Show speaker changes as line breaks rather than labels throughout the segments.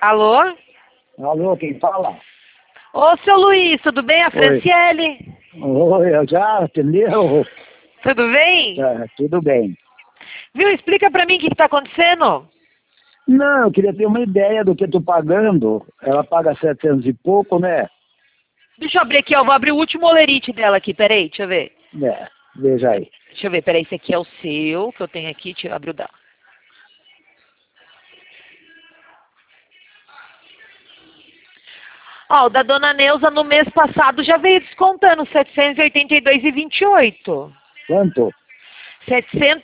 Alô?
Alô, quem fala?
Ô, seu Luiz, tudo bem? A Franciele.
Oi, eu já atendeu?
Tudo bem?
Tudo bem.
Viu? Explica pra mim o que tá acontecendo.
Não, eu queria ter uma ideia do que eu tô pagando. Ela paga 700 e pouco, né?
Deixa eu abrir aqui, ó. Vou abrir o último olerite dela aqui. Peraí, deixa eu ver.
É, veja aí.
Deixa eu ver, peraí. Esse aqui é o seu, que eu tenho aqui. Deixa eu abrir o dela. Ó, o da dona Neuza no mês passado já veio descontando R$ 782,28.
Quanto?
R$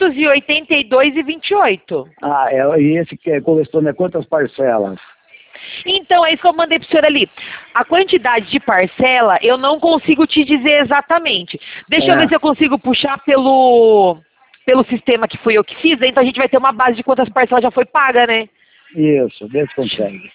782,28.
E esse que corresponde a quantas parcelas?
Então, é isso que eu mandei pro senhor ali. A quantidade de parcela, eu não consigo te dizer exatamente. Deixa eu ver se eu consigo puxar pelo sistema que fui eu que fiz. Então, a gente vai ter uma base de quantas parcelas já foi paga, né?
Isso, vê se consegue.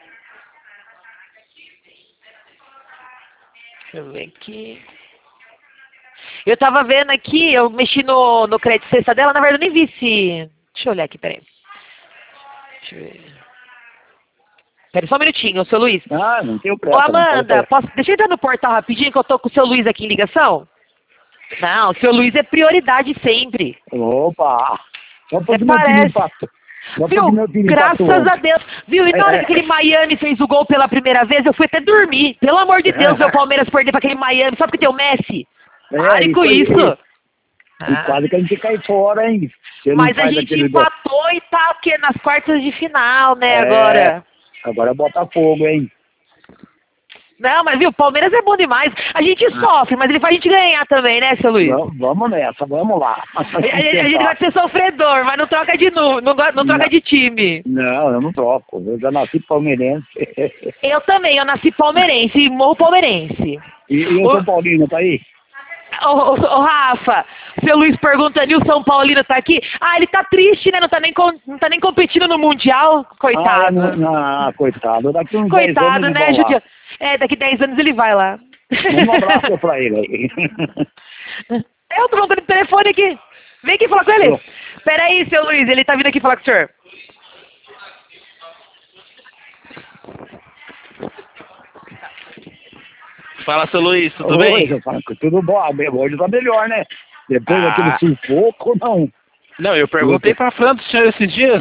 Deixa eu ver aqui. Eu tava vendo aqui, eu mexi no crédito sexta dela, na verdade eu nem vi se... Deixa eu olhar aqui, peraí. Deixa eu ver. Peraí, só um minutinho, seu Luiz.
Não tenho
Ô,
pressa.
Amanda, deixa eu entrar no portal rapidinho que eu tô com o seu Luiz aqui em ligação? Não, o seu Luiz é prioridade sempre.
Opa! Só porque
parece.
Viu?
Graças a Deus. Viu? E na hora que aquele Miami fez o gol pela primeira vez, eu fui até dormir. Pelo amor de Deus, meu Palmeiras perder pra aquele Miami, só porque tem o Messi. Pare com isso.
E quase que a gente cai fora, hein?
Mas a gente empatou e tá o quê? Nas quartas de final, né, agora?
Agora é Botafogo, hein?
Não, mas viu, o Palmeiras é bom demais. A gente sofre, mas ele faz a gente ganhar também, né, seu Luiz?
Vamos nessa, vamos lá.
A gente gosta de ser sofredor, mas não troca de não troca de time.
Não, eu não troco. Eu já nasci palmeirense.
Eu também, eu nasci palmeirense e morro palmeirense.
E o São Paulino tá aí?
Ô, Rafa, seu Luiz perguntando, e o São Paulino tá aqui? Ele tá triste, né? Não tá nem competindo no Mundial, coitado.
Coitado. Daqui uns 10 anos
Coitado, né, Judia? Daqui 10 anos ele vai lá.
Um abraço pra ele aí.
Eu tô mandando telefone aqui. Vem aqui falar com ele. Peraí, seu Luiz, ele tá vindo aqui falar com o senhor.
Fala, seu Luiz, tudo bem?
Tudo bom, hoje tá melhor, né? Depois daquele sufoco, não.
Não, eu perguntei pra Fran do senhor esses dias.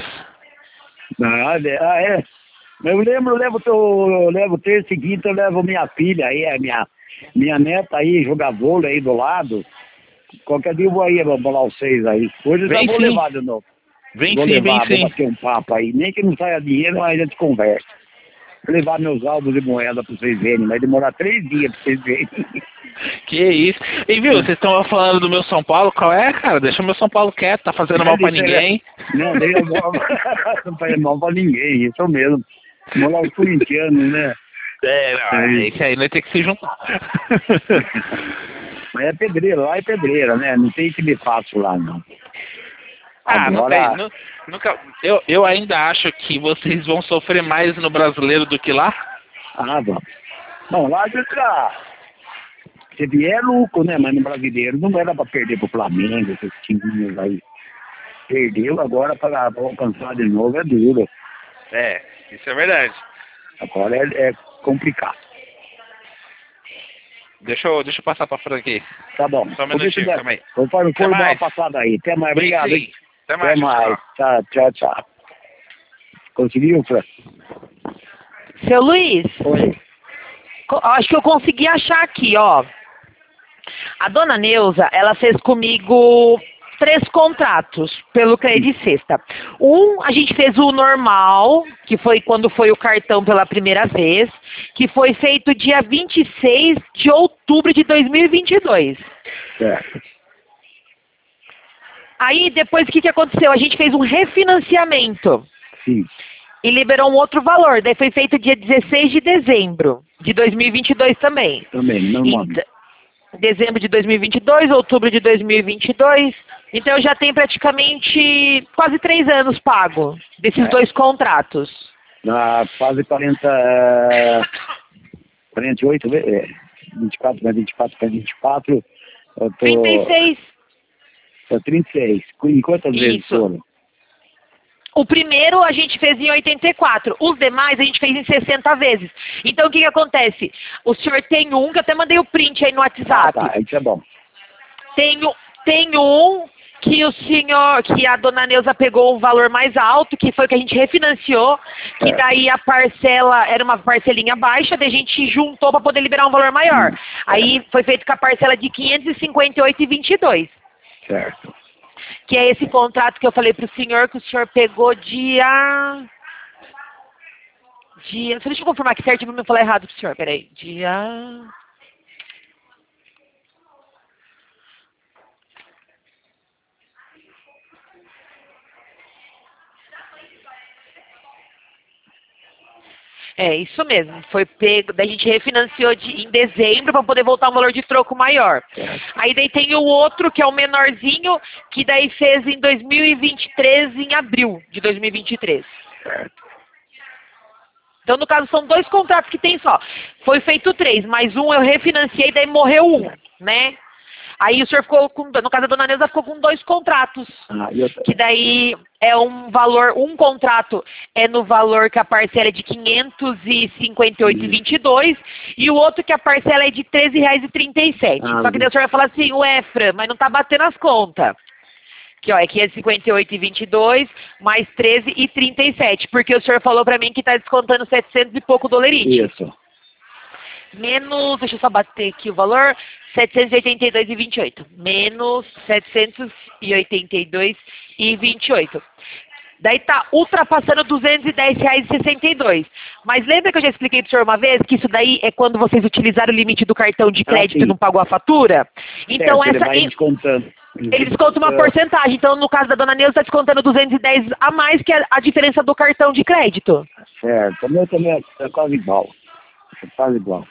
É. Eu levo terça e quinta, eu levo minha filha aí, minha neta aí, jogar vôlei aí do lado. Qualquer dia eu vou aí, vou bolar vocês aí. Hoje eu já vou levar de novo.
Vem
vou
sim.
bater um papo aí. Nem que não saia dinheiro, mas a gente conversa. Vou levar meus álbuns de moeda pra vocês verem, vai demorar 3 dias pra vocês verem.
Que isso. E viu, vocês estão falando do meu São Paulo, qual é, cara? Deixa o meu São Paulo quieto, tá fazendo mal pra ninguém.
Não, não faz mal pra ninguém, isso mesmo. Vamos lá os corintianos, né?
Esse aí vai ter que se juntar.
Mas é pedreira, lá é pedreira, né? Não tem time fácil lá, não.
Agora... não tem. Nunca, eu ainda acho que vocês vão sofrer mais no brasileiro do que lá.
Vamos. Não, lá se vier lucro, né? Mas no brasileiro não era pra perder pro Flamengo, esses times aí. Perdeu agora para alcançar de novo, é duro.
Isso é verdade.
Agora é complicado.
Deixa eu passar pra Fran aqui.
Tá bom.
Só um minutinho, calma aí.
Conforme for, dá uma passada aí. Até mais, obrigado.
Sim. Até mais.
Tchau. Conseguiu, Fran?
Seu Luiz?
Oi.
Acho que eu consegui achar aqui, ó. A dona Neuza, ela fez comigo 3 contratos pelo crédito sexta. A gente fez o normal, que foi quando foi o cartão pela primeira vez, que foi feito dia 26 de outubro de 2022.
Certo.
Aí, depois, o que aconteceu? A gente fez um refinanciamento.
Sim.
E liberou um outro valor. Daí foi feito dia 16 de dezembro de 2022 também.
Também, normal.
Dezembro de 2022, outubro de 2022. Então, eu já tenho praticamente quase 3 anos pago desses 2 contratos.
Quase 48, 24 mais 24 mais 24. Eu tô...
36.
36. Em quantas vezes foram?
O primeiro a gente fez em 84, os demais a gente fez em 60 vezes. Então o que acontece? O senhor tem um, que eu até mandei o print aí no WhatsApp.
Ah, tá, isso é bom.
Tem um que a dona Neuza pegou um valor mais alto, que foi o que a gente refinanciou, que daí a parcela era uma parcelinha baixa, daí a gente juntou para poder liberar um valor maior. Aí foi feito com a parcela de 558,22.
Certo.
Que é esse contrato que eu falei para o senhor, que o senhor pegou dia... Deixa eu confirmar aqui certinho para não falar errado para o senhor, peraí. É, isso mesmo. Foi pego, daí a gente refinanciou em dezembro para poder voltar um valor de troco maior. Aí daí tem o outro, que é o menorzinho, que daí fez em 2023, em abril de 2023.
Certo.
Então, no caso, são 2 contratos que tem só. Foi feito 3, mas um eu refinanciei, daí morreu um, né? Aí o senhor ficou com, no caso a dona Neuza ficou com 2 contratos. Que daí é um valor, um contrato é no valor que a parcela é de 558,22 e o outro que a parcela é de R$13,37. Só que daí o senhor vai falar assim, ué, Fran, mas não tá batendo as contas. Que ó, é 558,22 mais 13,37, porque o senhor falou pra mim que tá descontando 700 e pouco dolerites.
Isso.
Menos, deixa eu só bater aqui o valor, 782,28. Menos 782,28. Daí tá ultrapassando R$210,62. Mas lembra que eu já expliquei pro senhor uma vez que isso daí é quando vocês utilizaram o limite do cartão de crédito e não pagou a fatura? Então
ele vai descontando.
Ele desconta uma porcentagem. Então, no caso da dona Neuza, está descontando 210 a mais que a diferença do cartão de crédito.
Certo. O meu também é quase igual. É quase igual.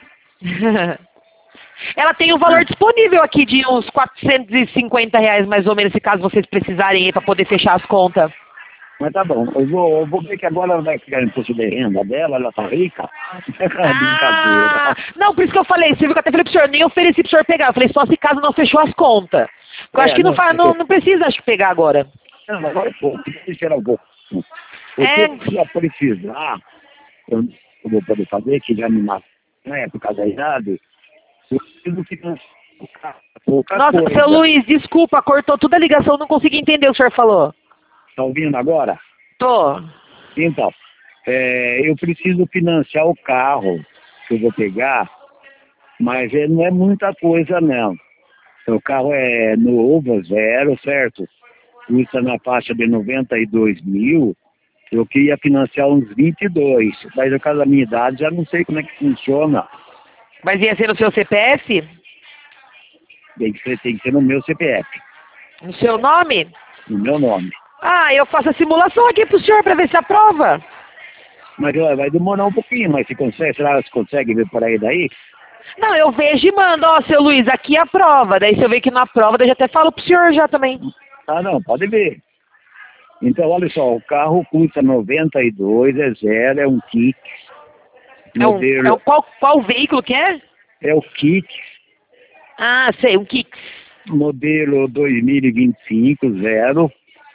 Ela tem um valor disponível aqui de uns R$450 mais ou menos, se caso vocês precisarem para poder fechar as contas.
Mas tá bom, eu vou ver que agora ela vai ficar em imposto de renda dela, ela tá rica. Brincadeira.
Não, por isso que eu falei, você viu que eu até falei pro senhor, nem ofereci pro senhor pegar. Eu falei, só se caso não fechou as contas. Eu acho que não precisa, acho, pegar agora.
Não, agora é pouco, tem que esperar um pouco. O que já precisar, eu vou poder fazer, que já me matou, né, por causa da idade, eu preciso financiar pouca
Nossa,
coisa.
seu Luiz, desculpa, cortou toda a ligação, não consegui entender o que o senhor falou.
Tá ouvindo agora?
Tô.
Então, eu preciso financiar o carro que eu vou pegar, mas não é muita coisa, não. O carro é novo, zero, certo? Custa na faixa de 92 mil. Eu queria financiar uns 22, mas por causa da minha idade já não sei como é que funciona.
Mas ia ser no seu CPF?
Tem que ser no meu CPF.
No seu nome?
No meu nome.
Ah, eu faço a simulação aqui pro senhor para ver se aprova.
Mas vai demorar um pouquinho, mas se consegue, será que você consegue ver por aí daí?
Não, eu vejo e mando, ó, seu Luiz, aqui a prova. Daí se eu ver que não aprova, daí eu já até falo pro senhor já também.
Ah, não, pode ver. Então, olha só, o carro custa 92, é zero, é um Kicks. Modelo...
qual veículo que é?
É o Kicks.
Ah, sei, um Kicks.
Modelo 2025, zero.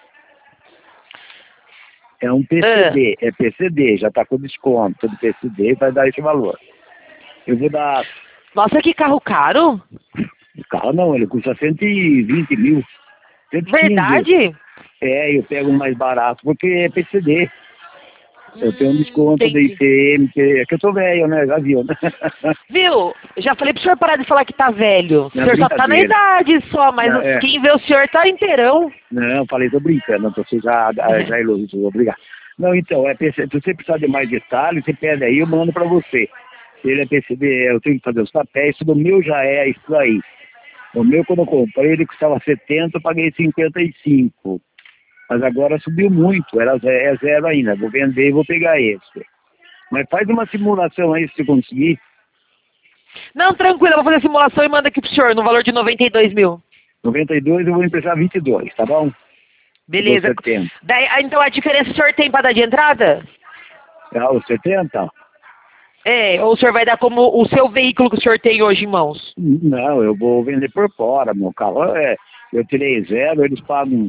É um PCD, é PCD, já está com desconto do PCD, vai dar esse valor. Eu vou dar...
Nossa, que carro caro.
O carro não, ele custa 120 mil. 115.
Verdade?
Eu pego um mais barato, porque é PCD. Eu tenho um desconto da ICM, é que eu tô velho, né? Já viu, né?
Viu? Já falei pro senhor parar de falar que tá velho. O senhor só tá na idade só, mas quem vê o senhor tá inteirão.
Não, falei, tô brincando, você já elogiou, obrigado. Não, então, se você precisar de mais detalhes, você pede aí, eu mando pra você. Ele é PCD, eu tenho que fazer os papéis, o meu já é isso aí. O meu, quando eu comprei, ele custava 70, eu paguei 55. Mas agora subiu muito, é zero ainda. Vou vender e vou pegar esse. Mas faz uma simulação aí, se conseguir.
Não, tranquilo, eu vou fazer a simulação e mando aqui pro senhor, no valor de 92 mil.
92 eu vou emprestar 22, tá bom?
Beleza. Daí, então a diferença o senhor tem para dar de entrada?
Os 70?
Ou o senhor vai dar como o seu veículo que o senhor tem hoje em mãos?
Não, eu vou vender por fora, meu carro. Eu tirei zero, eles pagam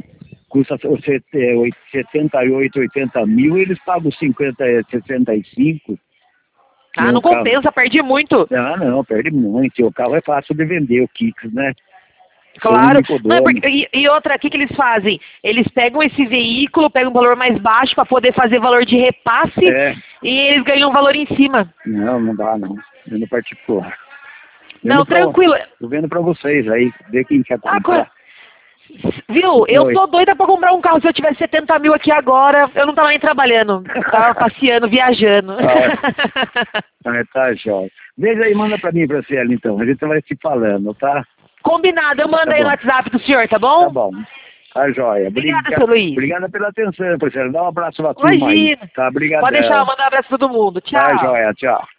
custa 78, 80 mil, eles pagam 50, 65.
Ah, não compensa, perde muito.
Não, perde muito. E o carro é fácil de vender, o Kicks, né?
Claro. Não, e outra, o que eles fazem? Eles pegam esse veículo, pegam um valor mais baixo para poder fazer valor de repasse e eles ganham um valor em cima.
Não dá não. Vendo particular.
Não, tranquilo.
Tô vendo pra vocês aí, ver quem quer comprar.
Viu? Eu tô doida pra comprar um carro. Se eu tivesse 70 mil aqui agora, eu não tava nem trabalhando. Tava passeando, viajando.
Tá, jóia. Veja aí, manda pra mim, Franciele, então. A gente vai se falando, tá?
Combinado, eu mando aí no WhatsApp do senhor, tá bom?
Tá bom. Tá, jóia.
Obrigada, seu Luiz.
Obrigada pela atenção, Franciele. Dá um abraço pra turma aí. Tá, obrigado.
Pode deixar, eu mandar um abraço pra todo mundo. Tchau.
Tá, jóia. Tchau.